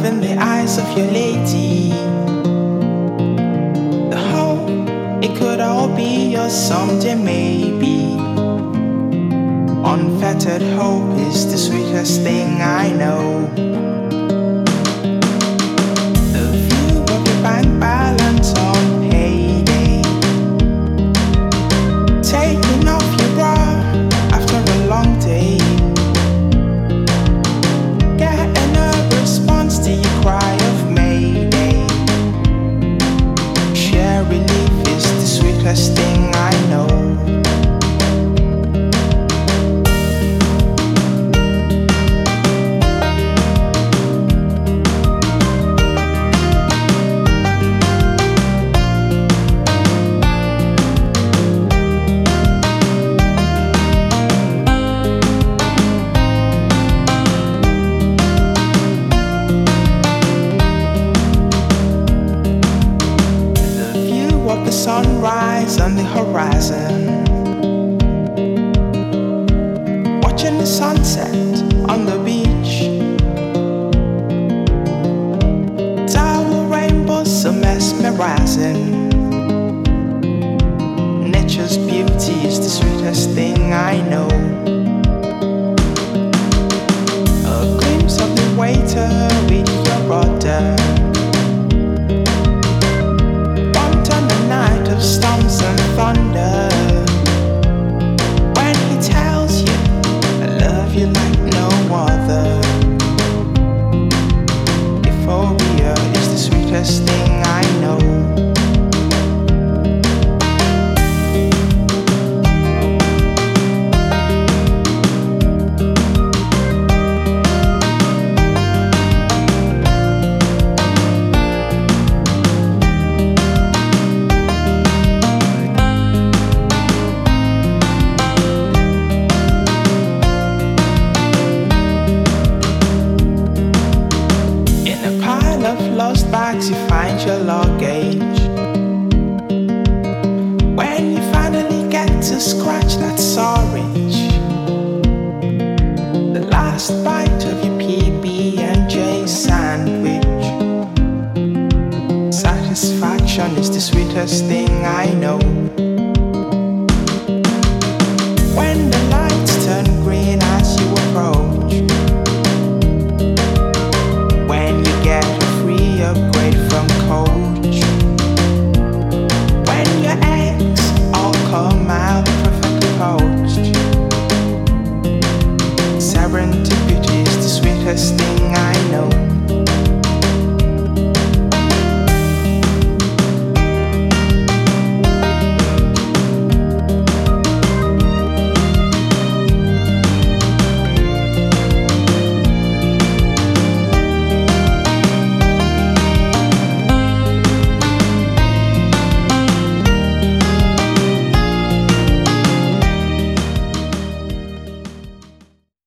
in the eyes of your lady. The hope it could all be yours someday, maybe. Unfettered hope is the sweetest thing I know. The view of your bank balance on payday, taking off your bra after a long day, getting a response to your cry of mayday. Sheer relief is the sweetest thing I know. The sunrise on the horizon, watching the sunset on the beach, tower rainbows so mesmerizing. Nature's beauty is the sweetest thing I know. A glimpse of the waiter with your brother, night of storms and thunder, when he tells you I love you like no other. Euphoria is the sweetest thing I know. Lost bags, you find your luggage. When you finally get to scratch that sausage, the last bite of your PB&J sandwich, satisfaction is the sweetest thing I know. When the lights turn green as you approach, when you get upgrade from Coach, when your eggs all come out perfectly poached, serendipity is the sweetest thing